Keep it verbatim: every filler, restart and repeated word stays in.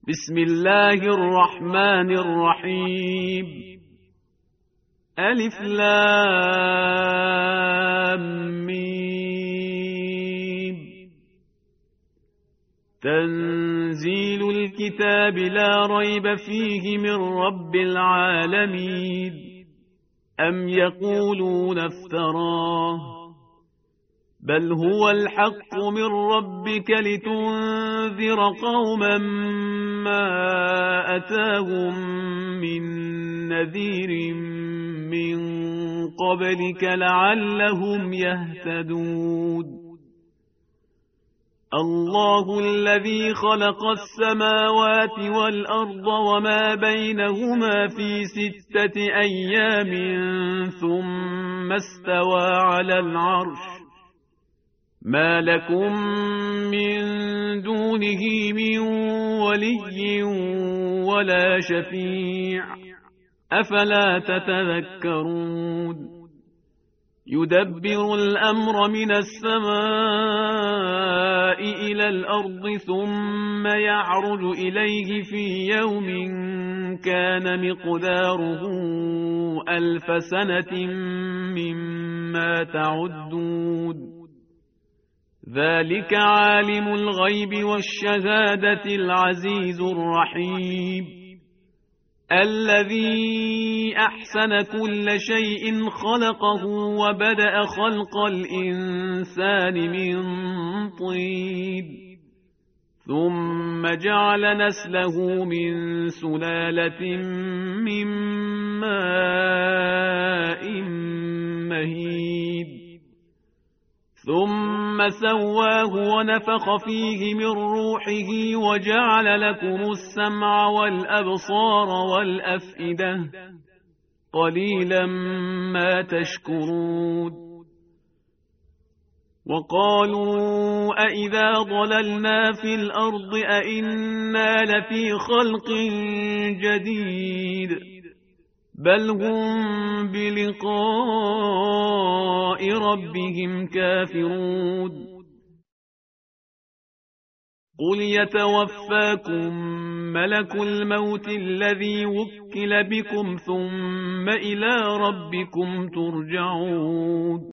بسم الله الرحمن الرحيم. ألف لام ميم. تنزيل الكتاب لا ريب فيه من رب العالمين. أم يقولون افتراه بل هو الحق من ربك لتنذر قوما ما أتاهم من نذير من قبلك لعلهم يهتدون. الله الذي خلق السماوات والأرض وما بينهما في ستة أيام ثم استوى على العرش. ما لكم من دونه من ولي ولا شفيع أفلا تتذكرون. يدبر الأمر من السماء إلى الأرض ثم يعرج إليه في يوم كان مقداره ألف سنة مما تعدون. ذلك عالم الغيب والشهادة العزيز الرحيم. الذي أحسن كل شيء خلقه وبدأ خلق الإنسان من طين ثم جعل نسله من سلالة من ماء مهين ثم سواه ونفخ فيه من روحه وجعل لكم السمع والأبصار والأفئدة قليلا ما تشكرون. وقالوا أئذا ضللنا في الأرض أئنا لفي خلق جديد بل هم بلقاء ربهم كافرون. قل يتوفاكم ملك الموت الذي وكل بكم ثم إلى ربكم ترجعون.